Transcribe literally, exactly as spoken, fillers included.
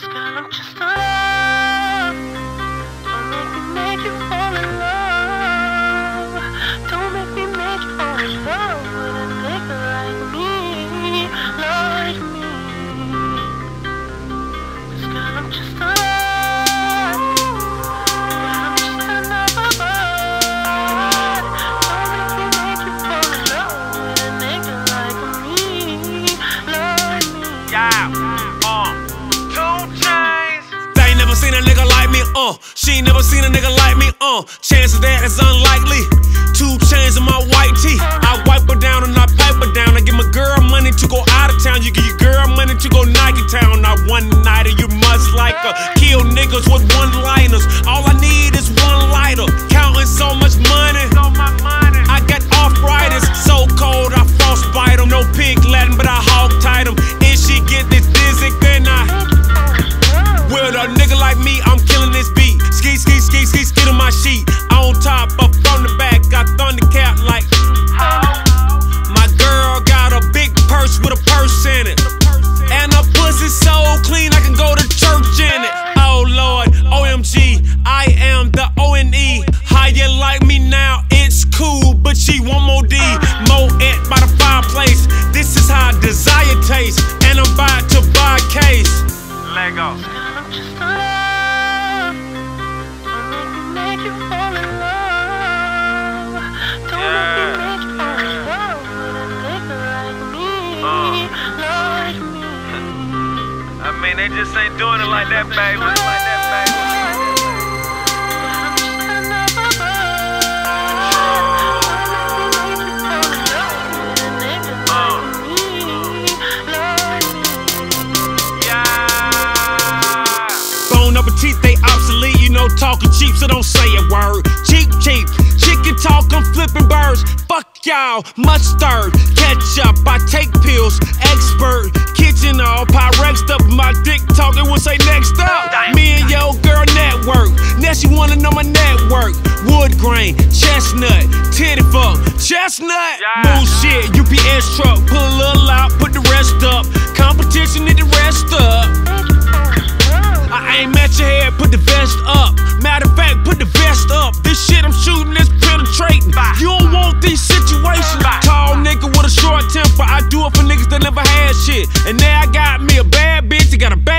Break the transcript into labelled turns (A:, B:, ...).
A: girl, I'm just a love. Don't make me make you fall in love. Don't make me make you fall in love with a nigga like me, like me. This girl, I'm just a love. I'm just another bird. Don't make me make you fall in love with a nigga like me, like me.
B: Yeah, uh, two chains. They ain't never seen a nigga like me, uh. She ain't never seen a nigga like me, uh. Chances that is unlikely. Two chains in my white tee. I wipe her down and I pipe her down. I give my girl money to go out of town. You give your girl money to go Nike town. Not one nighter, you must like her. Kill niggas with one-liners. All I need is one lighter. Counting so much money. I got arthritis. So cold, I frostbite them. No pig Latin, but I hog tight them. If she get this dizzy, then I. With a nigga like me, I'm killing this beat. Ski, ski, ski, ski, ski to my sheet. On top, up from the back, got thundercat like. My girl got a big purse with a purse in it. And her pussy so clean, I can go to church in it. Oh Lord, O M G, I am the O N E. How you like me now? It's cool, but she want more D. Moet by the fireplace. This is how desire tastes. And I'm about to buy a case. Lego.
A: I'm just a love. Don't make me make you fall in love. Don't
B: Yeah.
A: make me make you fall in love with a nigga like me,
B: Uh.
A: like me.
B: I mean, they just ain't doing it like that, baby. Like that, baby.
A: I'm just another bird. Don't make me make you fall in love with a nigga like me, like me.
B: Yeah. Bone appetit, they obsolete. You know, talking cheap, so don't say a word. Cheap, cheap. Chicken talk, I'm flipping birds. Fuck y'all, mustard, ketchup. I take pills, expert. Kitchen all Pyrex up. My dick talk, it would say next up. Me and yo girl network. Now she wanna know my network. Wood grain, chestnut, titty fuck, chestnut. Move shit, U P S truck. Pull a little out, put the rest up. Competition, need the rest up. I aim at your head, put the vest up. Matter of fact, put the vest up. This shit I'm shooting is penetrating. You don't want these situations. Tall nigga with a short temper. I do it for niggas that never had shit. And now I got me a bad bitch that got a bad